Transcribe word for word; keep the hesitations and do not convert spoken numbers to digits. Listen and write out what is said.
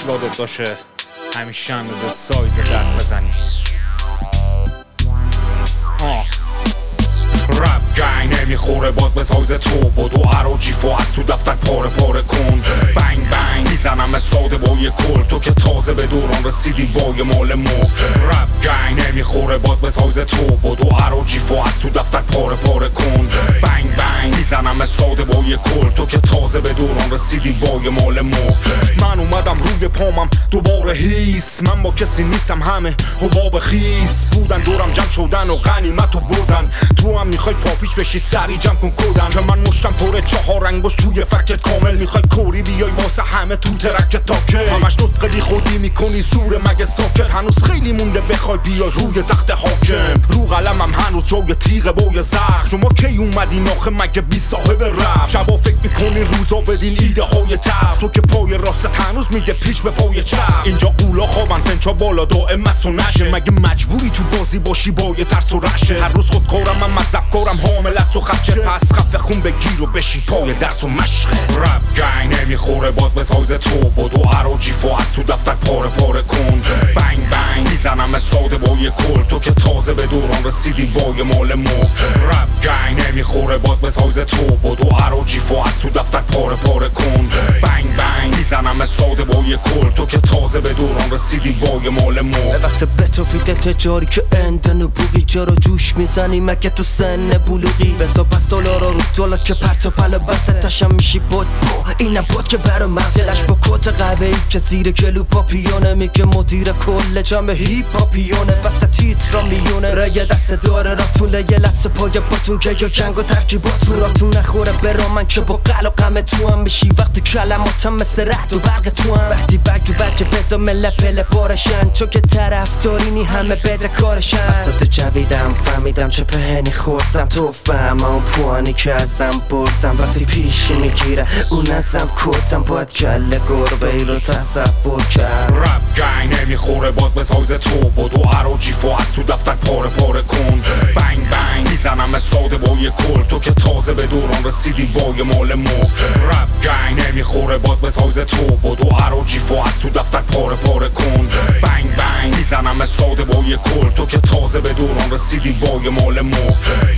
یادت باشه همیشه اندازه سایز درد بزنی. آه رپ گنگ نمیخوره باز به سایز تو، بدو عراجیف و از تو دفتر پاره پاره کن. بنگ بنگ میزنمت ساده با یه کل، تو که تازه به دوران رسیدی با یه مال مفت. رپ گنگ نمیخوره باز به سایز تو، بدو عراجیف و از تو دفتر پاره پاره کن. بنگ بنگ میزنمت ساده با یه کل، تو که تازه به دوران رسیدی با یه مال مفت. من اومدم روی پامم دوباره هیس، من با کسی نیستم همه حباب خیس بودن دورم جمع شدن و غنیمت و بردن. تو هم میخوای پاپیش بشی سری جمع کن کودن، که من مشتم پره چهار انگشت توی فرکت کامل. میخوای کوری بیای واسه همه تو ترکت تاکه، همش نطق بی خودی میکنی سور مگه ساکت. هنوز خیلی مونده بخوای بیای روی تخت حاکم، رو قلمم هنوز جای تیغ بوی زخم. شما کی اومدین آخه مگه بی صاحب رفت؟ شبا فکر میکنین روزا بدین ایده های تخت، تو که پای راست هنوز میده پیش به پای چپ. اینجا قولا خوابن فنچا بالا دائم مست و نشه، مگه مجبوری تو بازی باشی با یه ترس و رشه؟ هر روز خودکارم من مزدفکارم حامل است و خدشه، پس خفه خون بگیر و بشین پای درس و مشقه. رپ گنگ نمیخوره باز به سایز تو، بدو عراجیف و از تو دفتر پاره پاره کن. بنگ بنگ میزنمت ساده با یه کل، تو که تازه به دوران رسیدی با یه مال مفت. رپ گنگ نمیخوره باز به سایز تو، بدو عراجیف و از تو دفتر پاره پاره کن. بنگ بنگ میزنمت ساده با یه کل، تو که تازه به دوران رسیدی با یه مال مفت. وقت به تو فیده تجاری که اندن و بوگی جارو جوش میزنی مگه تو سن بلوغی؟ بزا پس دلارا رو دلار که پرت و پل بسته تشم میشی بود بو اینم بود که برا مغزلش با کت قهوه‌ای که زیر گلو پاپیونه، میگه مدیر کل جمع هیپ هاپیونه. بسته تیترا میونه رگه دست داره راتون یه لفظ پای باتون که یا جنگ و ترکیباتون راتون نخوره برا من که با قل و غم تو هم بشی. وقتی کلماتم مثل رعد و برق تو هم، وقتی برگ و برگ بزا مله پله بارشن، چون که طرف دارینی همه بده کارشن. افراد جویدم فهمیدم چه پهنی خوردم، تو فهم اون پوانی که ازم بردم. وقتی پیشی میگیره اون ازم کردم، باید کله گربه ای رو تصور کرد. رپ گنگ نمیخوره باز به سایز تو، بدو عراجیف و از تو دفتر پاره پاره کن. بنگ بنگ میزنمت ساده با یه کل، تو که تازه به دوران رسیدی با یه مال مفت. رپ گنگ نمیخوره باز به سایز تو، بدو عراجیف و از تو دفتر پاره پاره کن. بنگ بنگ میزنمت ساده با یه کل، تو که تازه به دوران رسیدی با یه مال مفت.